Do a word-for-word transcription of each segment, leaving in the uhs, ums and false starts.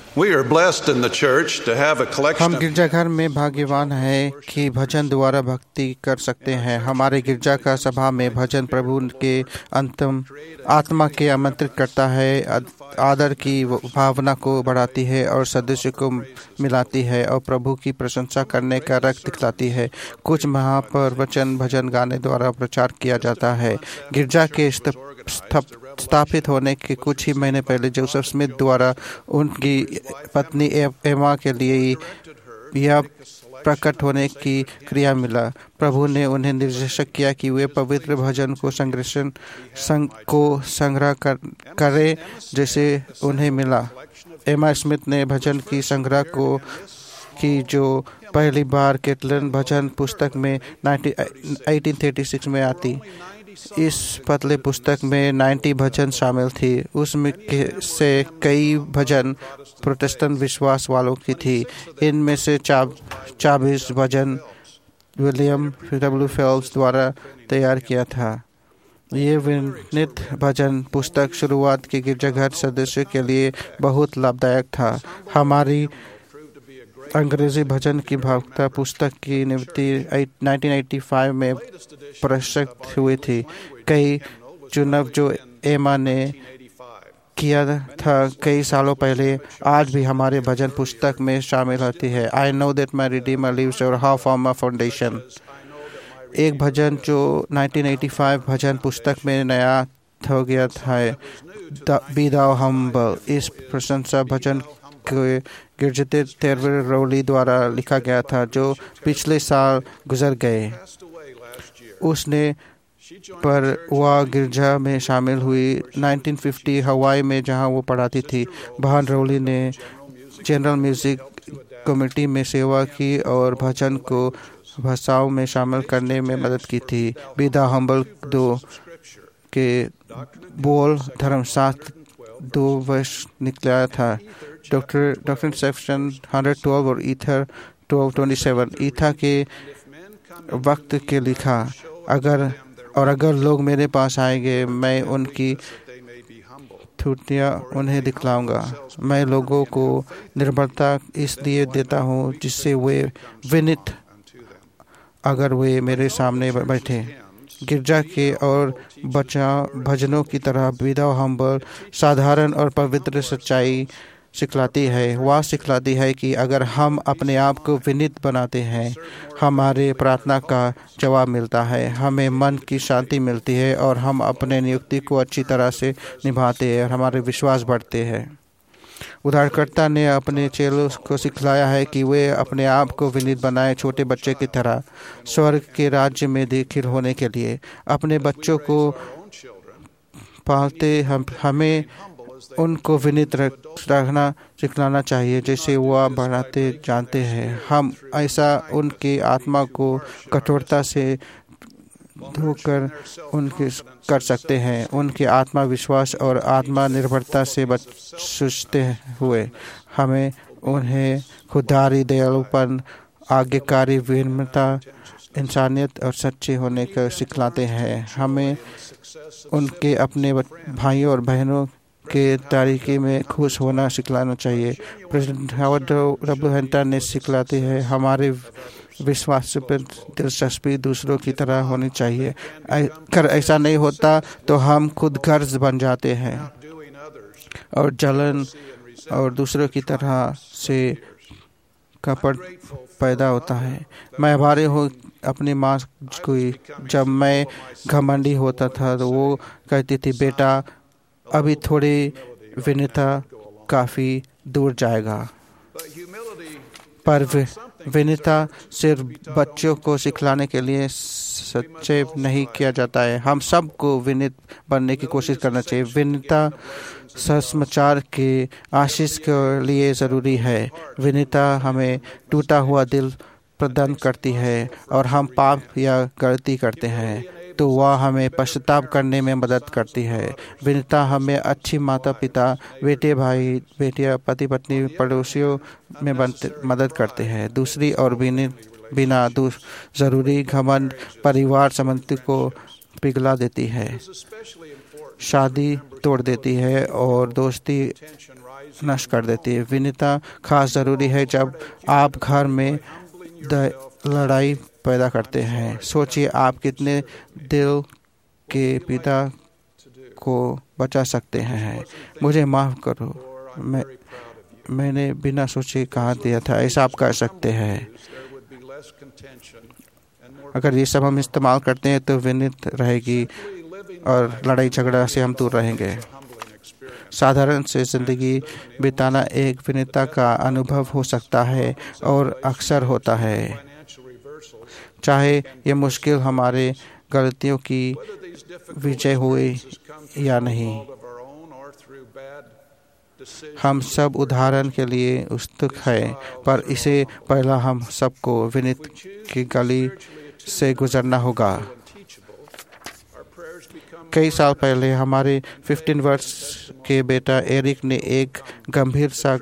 We are blessed in the church to have a collection हम of गिरजाघर में भाग्यवान हैं कि भजन द्वारा भक्ति कर सकते हैं। हमारे गिरजा का सभा में भजन प्रभु के अंतिम आत्मा के आमंत्रित करता है, आदर की भावना को बढ़ाती है और सदस्य को मिलाती है और प्रभु की प्रशंसा करने का रक्त दिखलाती है। कुछ वहाँ पर वचन भजन गाने द्वारा प्रचार किया जाता है। गिरजा के स्थापित होने के कुछ ही महीने पहले जोसेफ स्मिथ द्वारा उनकी पत्नी एमा के लिए यह प्रकट होने की क्रिया मिला। प्रभु ने उन्हें निर्देशित किया कि वे पवित्र भजन को संग्रहण संग को संग्रह कर, करें जैसे उन्हें मिला। एमा स्मिथ ने भजन की संग्रह को की जो पहली बार कैटलन भजन पुस्तक में अठारह सौ छत्तीस में आती। इस पतले पुस्तक में नब्बे भजन शामिल थी। उसमें से कई भजन प्रोटेस्टेंट विश्वास वालों की थी। इनमें से चौबीस भजन विलियम डब्ल्यू फेल्प्स द्वारा तैयार किया था। ये विनीत भजन पुस्तक शुरुआत के गिरजाघर सदस्यों के लिए बहुत लाभदायक था। हमारी अंग्रेजी भजन की भावुकता पुस्तक की निवृत्ति उन्नीस सौ पचासी में प्रकाशित हुई थी। कई चुनाव जो एमा ने किया था कई सालों पहले आज भी हमारे भजन पुस्तक में शामिल होती है। I know that my redeemer lives और हाउ फॉर्म अ फाउंडेशन। एक भजन जो उन्नीस सौ पचासी भजन पुस्तक में नया हो गया था, बी दाउ हम्बल। इस प्रशंसा भजन के गिरजते तेरवे रोली द्वारा लिखा गया था जो पिछले साल गुजर गए। उसने पर वह गिरजा में शामिल हुई उन्नीस सौ पचास हवाई में जहां वो पढ़ाती थी। बहन रोली ने जनरल म्यूजिक कमेटी में सेवा की और भजन को भाषाओं में शामिल करने में मदद की थी। विदा हम्बल दो के बोल धर्मशास्त्र दो वर्ष निकला था। डॉक्टर डॉक्टर सेक्शन एक सौ बारह और ईथर बारह सौ सत्ताईस ईथा के वक्त के लिखा। अगर और अगर लोग मेरे पास आएंगे मैं उनकी त्रुटियां उन्हें दिखलाऊंगा। मैं लोगों को निर्भरता इसलिए देता हूँ जिससे वे विनीत अगर वे मेरे सामने बैठे। गिरजा के और बचा भजनों की तरह विदा हम्बल साधारण और पवित्र सच्चाई सिखलाती है। वह सिखलाती है कि अगर हम अपने आप को विनीत बनाते हैं हमारे प्रार्थना का जवाब मिलता है, हमें मन की शांति मिलती है और हम अपने नियुक्ति को अच्छी तरह से निभाते हैं और हमारे विश्वास बढ़ते हैं। उद्धारकर्ता ने अपने चेलों को सिखलाया है कि वे अपने आप को विनीत बनाए, छोटे बच्चे की तरह स्वर्ग के राज्य में दाखिल होने के लिए। अपने बच्चों को पालते हम हमें उनको विनीत रखना सिखलाना चाहिए जैसे वह बढ़ाते जानते हैं। हम ऐसा उनकी आत्मा को कठोरता से धोकर उनके कर सकते हैं। उनके आत्मा विश्वास और आत्मा निर्भरता से बचते हुए हमें उन्हें खुदारी, दयालुपन, आज्ञाकारी, विनम्रता, इंसानियत और सच्चे होने का सिखलाते हैं। हमें उनके अपने भाइयों और बहनों के तरीके में खुश होना सिखलाना चाहिए। प्रेसिडेंट हावर्ड डब्ल्यू हंटर ने सिखलाते हैं हमारे विश्वास पर दिलचस्पी दूसरों की तरह होनी चाहिए। अगर ऐसा नहीं होता तो हम खुद गर्ज बन जाते हैं और जलन और दूसरों की तरह से कपट पैदा होता है। मैं आभारी हूँ अपनी माँ को। जब मैं घमंडी होता था तो वो कहती थी बेटा अभी थोड़ी विनयता काफ़ी दूर जाएगा। पर विनयता सिर्फ बच्चों को सिखलाने के लिए सच्चे नहीं किया जाता है। हम सबको विनीत बनने की कोशिश करना चाहिए। विनयता समाचार के आशीष के लिए ज़रूरी है। विनयता हमें टूटा हुआ दिल प्रदान करती है और हम पाप या गलती करते हैं तो वह हमें पश्चाताप करने में मदद करती है। विनयता हमें अच्छी माता पिता, बेटे भाई बेटियां, पति पत्नी, पड़ोसियों में बनते मदद करते हैं। दूसरी और बिना ज़रूरी घमंड परिवार संबंध को पिघला देती है। शादी तोड़ देती है और दोस्ती नष्ट कर देती है। विनम्रता खास ज़रूरी है जब आप घर में लड़ाई पैदा करते हैं। सोचिए आप कितने दिल के पिता को बचा सकते हैं। मुझे माफ़ करो, मैं मैंने बिना सोचे कहा दिया था। ऐसा आप कर सकते हैं। अगर ये सब हम इस्तेमाल करते हैं तो विनम्रता रहेगी और लड़ाई झगड़ा से हम दूर रहेंगे। साधारण से ज़िंदगी बिताना एक विनम्रता का अनुभव हो सकता है और अक्सर होता है, चाहे ये मुश्किल हमारे गलतियों की विजय हुई या नहीं। हम सब उदाहरण के लिए उत्सुक हैं, पर इसे पहला हम सबको विनम्रता की गली से गुजरना होगा। कई साल पहले हमारे पंद्रह वर्ष के बेटा एरिक ने एक गंभीर सा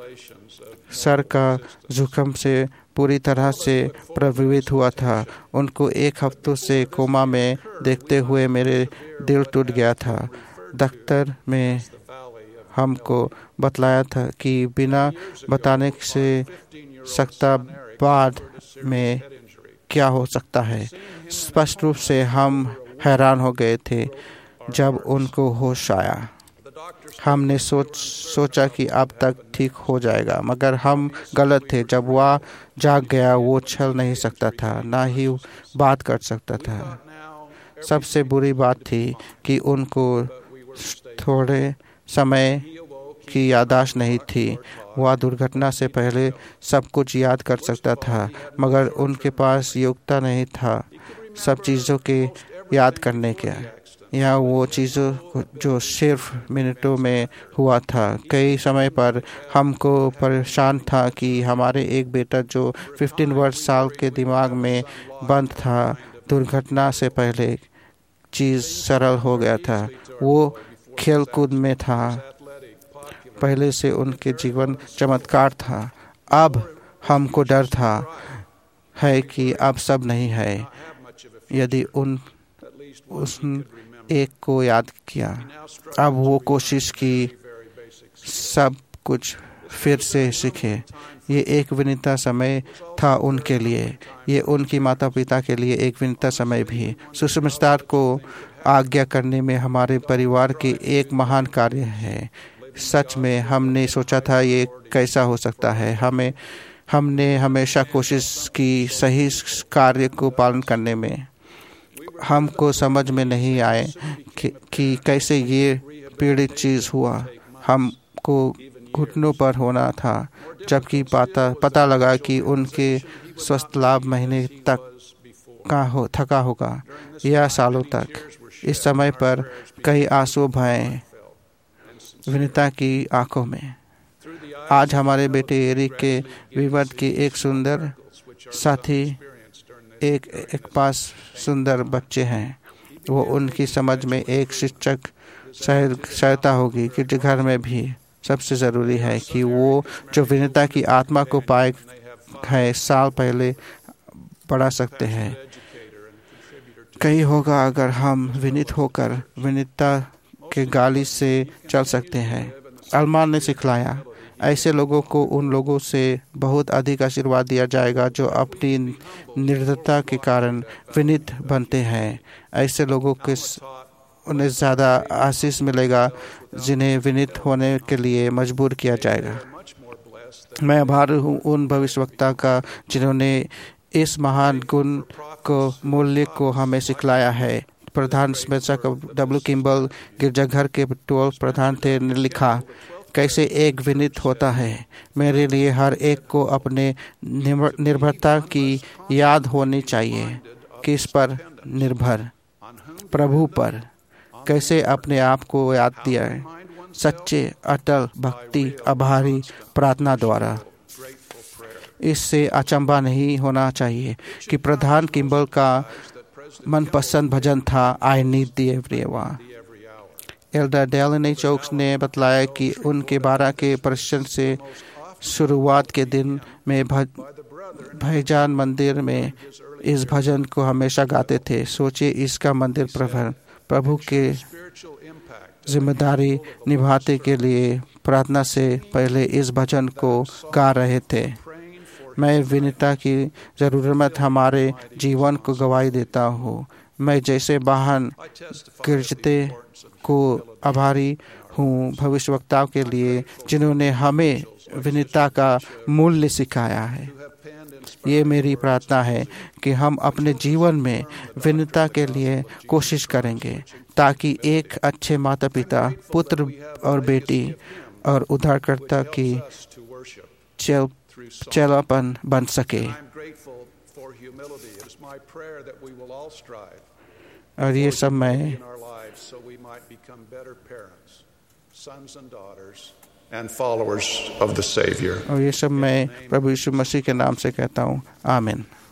सर का जोखिम से पूरी तरह से प्रभावित हुआ था। उनको एक हफ्तों से कोमा में देखते हुए मेरे दिल टूट गया था। डॉक्टर में हमको बतलाया था कि बिना बताने से सकता बाद में क्या हो सकता है। स्पष्ट रूप से हम हैरान हो गए थे जब उनको होश आया। हमने सोच सोचा कि अब तक ठीक हो जाएगा, मगर हम गलत थे। जब वह जाग गया, वो चल नहीं सकता था, ना ही बात कर सकता था। सबसे बुरी बात थी कि उनको थोड़े समय की याददाश्त नहीं थी। वह दुर्घटना से पहले सब कुछ याद कर सकता था, मगर उनके पास योग्यता नहीं था सब चीज़ों के याद करने के, या वो चीज़ों जो सिर्फ मिनटों में हुआ था। कई समय पर हमको परेशान था कि हमारे एक बेटा जो पंद्रह वर्ष साल के दिमाग में बंद था, दुर्घटना से पहले चीज़ सरल हो गया था। वो खेल कूद में था, पहले से उनके जीवन चमत्कार था। अब हमको डर था है कि अब सब नहीं है। यदि उन उस एक को याद किया, अब वो कोशिश की सब कुछ फिर से सीखे। ये एक विनम्रता समय था उनके लिए। ये उनकी माता पिता के लिए एक विनम्रता समय भी। सुसमाचार को आज्ञा करने में हमारे परिवार की एक महान कार्य है। सच में हमने सोचा था ये कैसा हो सकता है। हमें हमने हमेशा कोशिश की सही कार्य को पालन करने में। हमको समझ में नहीं आए कि, कि कैसे ये पीड़ित चीज़ हुआ। हमको घुटनों पर होना था, जबकि पता पता लगा कि उनके स्वस्थ लाभ महीने तक का हो थका होगा या सालों तक। इस समय पर कई आंसू बहे विनम्रता की आंखों में। आज हमारे बेटे एरिक के विवाद की एक सुंदर साथी एक एक पास सुंदर बच्चे हैं। वो उनकी समझ में एक शिक्षक सहायता होगी कि घर में भी सबसे ज़रूरी है कि वो जो विनम्रता की आत्मा को पाए है साल पहले बढ़ा सकते हैं। कहीं होगा अगर हम विनीत होकर विनम्रता के गाली से चल सकते हैं। अल्मान ने सिखलाया, ऐसे लोगों को उन लोगों से बहुत अधिक आशीर्वाद दिया जाएगा जो अपनी निर्दयता के कारण विनीत बनते हैं। ऐसे लोगों के उन्हें ज़्यादा आशीष मिलेगा जिन्हें विनीत होने के लिए मजबूर किया जाएगा। मैं आभारी हूँ उन भविष्यवक्ता का जिन्होंने इस महान गुण को मूल्य को हमें सिखलाया है। प्रधान स्मेचक डब्ल्यू किम्बल गिरजाघर के टोल प्रधान थे ने लिखा, कैसे एक विनीत होता है। मेरे लिए हर एक को अपने निर्भरता की याद होनी चाहिए। किस पर निर्भर? प्रभु पर। कैसे अपने आप को याद दिया है? सच्चे अटल भक्ति आभारी प्रार्थना द्वारा। इससे अचंभा नहीं होना चाहिए कि प्रधान किम्बल का मनपसंद भजन था I need thee every hour. Elder डेलनी चौक्स ने बतलाया कि उनके बारह के प्रश्न से शुरुआत के दिन में भाईजान मंदिर में इस भजन को हमेशा गाते थे। सोचिए इसका मंदिर प्रभु प्रभु के जिम्मेदारी निभाते के लिए प्रार्थना से पहले इस भजन को गा रहे थे। मैं विनीता की ज़रूरत हमारे जीवन को गवाही देता हूँ। मैं जैसे वाहन गिरजते को आभारी हूँ भविष्यवक्ताओं के लिए जिन्होंने हमें विनीता का मूल्य सिखाया है। ये मेरी प्रार्थना है कि हम अपने जीवन में विनीता के लिए कोशिश करेंगे ताकि एक अच्छे माता पिता, पुत्र और बेटी और उद्धारकर्ता की चल चलापन बन सके। और ये सब मैं and followers of the Savior. और ये सब मैं प्रभु यीशु मसीह के नाम से कहता हूँ। आमीन।